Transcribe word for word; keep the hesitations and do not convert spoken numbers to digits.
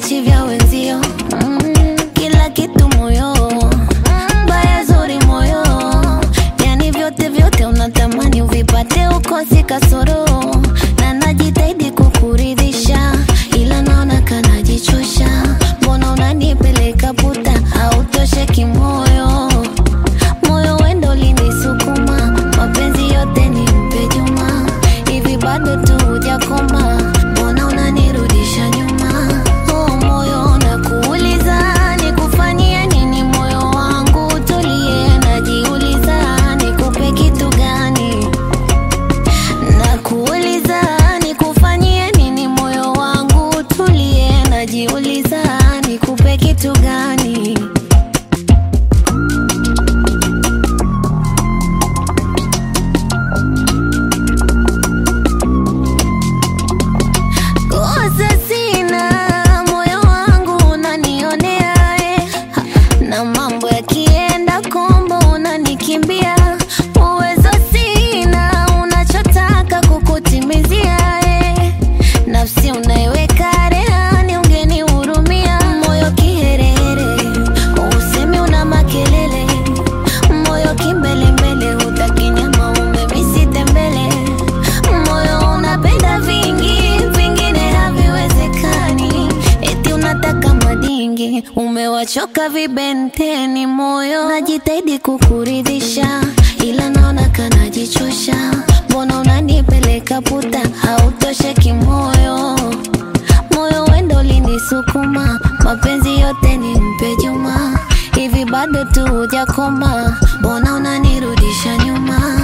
vichi vya wenzio. mm, Kila kitu moyo, baya zuri moyo, yani vyote vyote unatamani uvipate, ukosi kasoro. Na najitahidi kukuridhisha, ila naona kanajichosha. Mbona unanipeleka puta, hautosheki moyo. Moyo wendo linisukuma, mapenzi yote ni mpe Juma. Hivi bado tu hujakoma, mbona unanirudisha nyuma? Oh moyo nakuuliza, nikufanyie nini moyo wangu? Tulie, najiuliza, nikupe kitu gani? Nakuuliza, nikufanyie nini moyo wangu? Tulie, najiuliza, nikupe kitu gani? Kosa sina, moyo wangu unanionea eh. Na mambo yakienda kombo unanikimbia. Uwezo sina, unachotaka kukutimizia eh. Nafsi unaiweka rehani, ungenihurumia. Moyo kiherehere, usemi una makelele. Moyo kimbelembele, hutaki nyama umemisi tembele. Moyo unapenda vingi, vingine haviwezekani. Eti unataka madingi, umewachoka vibenteni. Moyo najitahidi kukuridhisha, ila naona kanajichosha. Mbona unanipeleka puta, hautosheki moyo. Moyo wendo linisukuma, mapenzi yote ni mpe Juma. Hivi bado tu hujakoma, mbona unanirudisha nyuma?